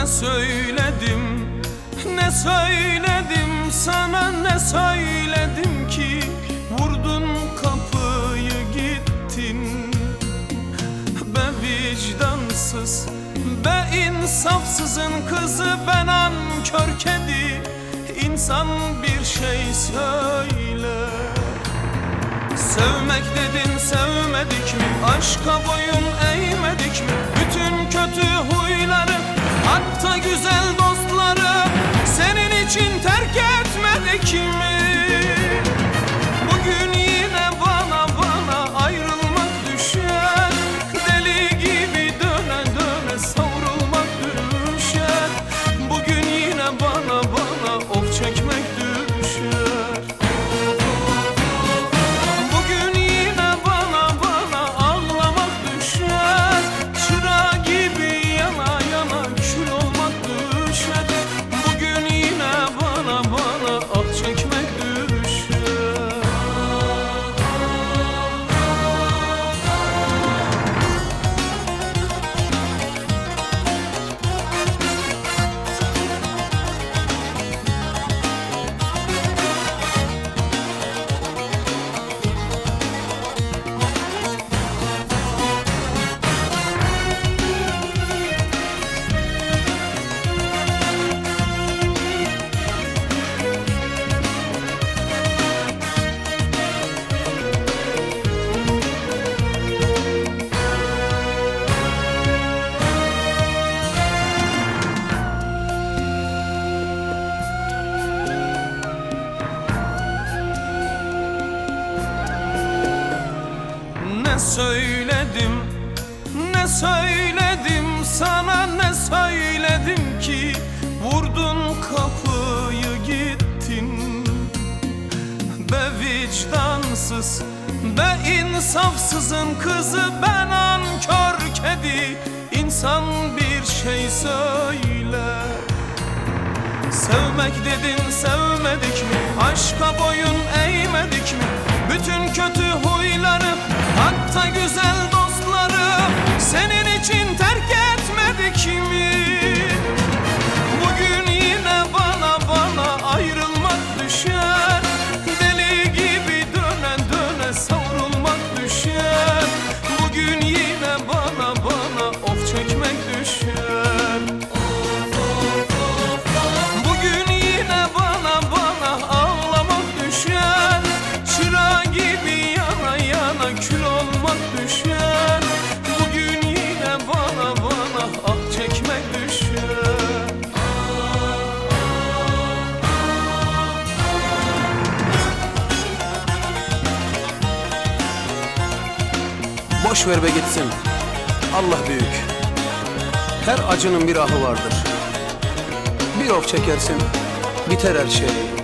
söyledim, ne söyledim sana, ne söyledim ki vurdun kapıyı gittin. Be vicdansız, be insafsızın kızı, ben nankör kedi. İnsan bir şey söyle. Sevmek dedin, sevmedik mi? Aşka boyun eğmedik mi? Bütün kötü huyları, hatta güzel dostları senin için terk etmedik mi? Bugün yine bana ayrılmak düşer. Deli gibi döne döne savrulmak düşer. Bugün yine bana of çekmek düşer. Bugün yine bana ağlamak düşer. Çıra gibi yana yana kül olmak düşer. Bugün yine bana ah çekmek düşer. Ne söyledim, ne söyledim sana, ne söyledim ki vurdun kapıyı gittin. Be vicdansız, be insafsızın kızı, ben nankör kedi. İnsan bir şey söyle. Sevmek dedin, sevmedik mi? Aşka boyun eğmedik mi? Bütün kötü huyları, hatta güzel dostları senin için terk etmedik mi? Bugün yine bana ayrılmak düşer. Deli gibi döne döne savrulmak düşer. Bugün yine bana of çekmek düşer. Bugün yine bana ağlamak düşer. Çıra gibi yana yana kül olmak düşer. Bugün yine bana ah çekmek düşer. Boş ver be gitsin. Allah büyük. Her acının bir ahı vardır. Bir of çekersin, biter her şey.